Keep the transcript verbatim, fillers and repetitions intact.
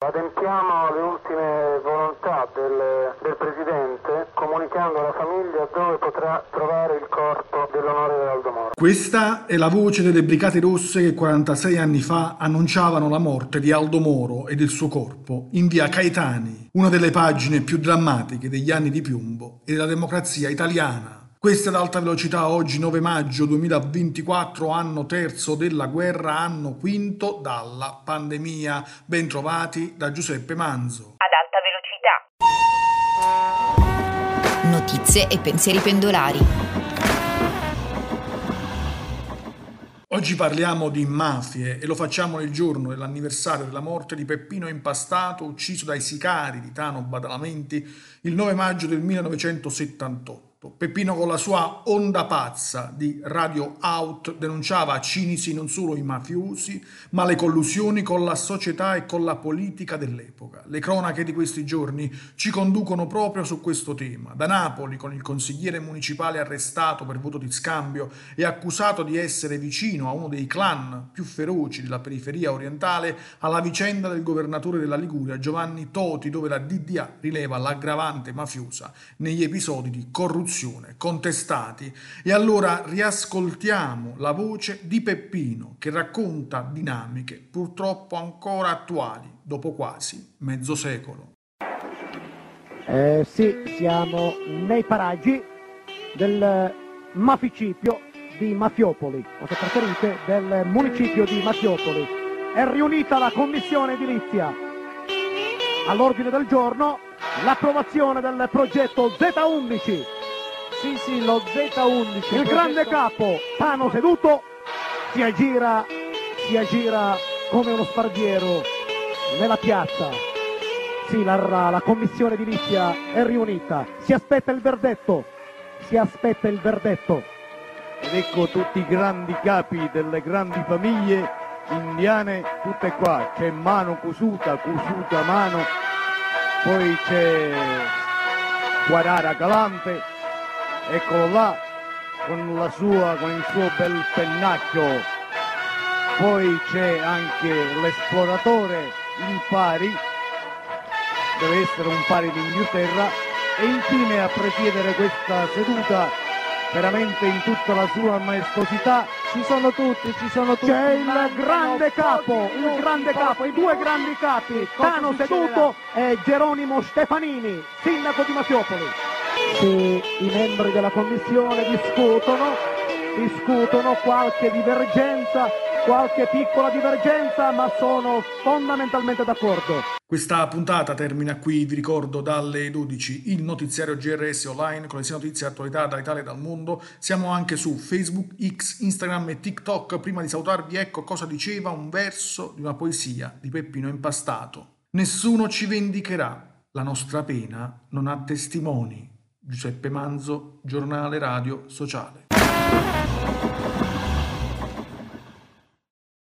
adempiamo alle ultime volontà del, del Presidente, comunicando alla famiglia dove potrà trovare il corpo dell'onorevole Aldo Moro. Questa è la voce delle Brigate Rosse che quarantasei anni fa annunciavano la morte di Aldo Moro e del suo corpo in via Caetani, una delle pagine più drammatiche degli anni di piombo e della democrazia italiana. Questa è l'Alta Velocità, oggi nove maggio duemilaventiquattro, anno terzo della guerra, anno quinto dalla pandemia. Bentrovati da Giuseppe Manzo. Ad alta velocità. Notizie e pensieri pendolari. Oggi parliamo di mafie e lo facciamo nel giorno dell'anniversario della morte di Peppino Impastato, ucciso dai sicari di Tano Badalamenti il nove maggio del millenovecentosettantotto. Peppino, con la sua onda pazza di Radio Out, denunciava cinisi non solo i mafiosi, ma le collusioni con la società e con la politica dell'epoca. Le cronache di questi giorni ci conducono proprio su questo tema. Da Napoli, con il consigliere municipale arrestato per voto di scambio e accusato di essere vicino a uno dei clan più feroci della periferia orientale, alla vicenda del governatore della Liguria, Giovanni Toti, dove la D D A rileva l'aggravante mafiosa negli episodi di corruzione contestati. E allora riascoltiamo la voce di Peppino, che racconta dinamiche purtroppo ancora attuali dopo quasi mezzo secolo. Eh, sì, siamo nei paraggi del maficipio di Mafiopoli, o se preferite del municipio di Mafiopoli. È riunita la commissione edilizia. All'ordine del giorno l'approvazione del progetto Z undici. Sì, sì, lo Z undici. Il grande capo, Tano seduto, si aggira, si aggira come uno sparviero nella piazza. Sì, la, la commissione edilizia è riunita. Si aspetta il verdetto. Si aspetta il verdetto. Ed ecco tutti i grandi capi delle grandi famiglie indiane, tutte qua. C'è mano cusuta, cusuta mano. Poi c'è Guarara Galante. Eccolo là, con la sua, con il suo bel pennacchio. Poi c'è anche l'esploratore, il pari, deve essere un pari d'Inghilterra, e infine a presiedere questa seduta, veramente in tutta la sua maestosità, ci sono tutti, ci sono tutti. C'è il grande capo, il grande capo, i due grandi capi, Tano seduto e Geronimo Stefanini, sindaco di Mafiopoli. Sì, i membri della commissione discutono, discutono qualche divergenza, qualche piccola divergenza, ma sono fondamentalmente d'accordo. Questa puntata termina qui, vi ricordo, dalle dodici il notiziario G R S online con le sei notizie e attualità dall'Italia e dal mondo. Siamo anche su Facebook, X, Instagram e TikTok. Prima di salutarvi, ecco cosa diceva un verso di una poesia di Peppino Impastato. Nessuno ci vendicherà, la nostra pena non ha testimoni. Giuseppe Manzo, giornale radio sociale.